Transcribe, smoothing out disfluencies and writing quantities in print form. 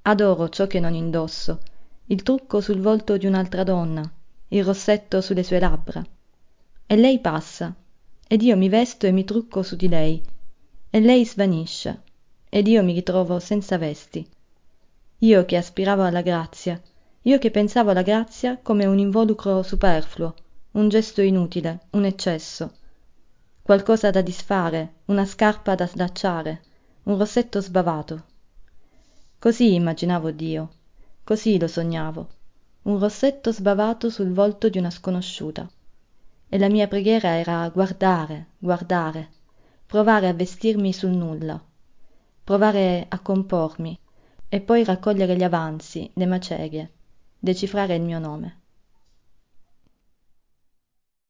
Adoro ciò che non indosso, il trucco sul volto di un'altra donna, il rossetto sulle sue labbra. E lei passa, ed io mi vesto e mi trucco su di lei, e lei svanisce, ed io mi ritrovo senza vesti. Io che aspiravo alla grazia, io che pensavo alla grazia come un involucro superfluo, un gesto inutile, un eccesso, qualcosa da disfare, una scarpa da slacciare, un rossetto sbavato. Così immaginavo Dio, così lo sognavo, un rossetto sbavato sul volto di una sconosciuta. E la mia preghiera era guardare, guardare, provare a vestirmi sul nulla, provare a compormi, e poi raccogliere gli avanzi, le macerie, decifrare il mio nome.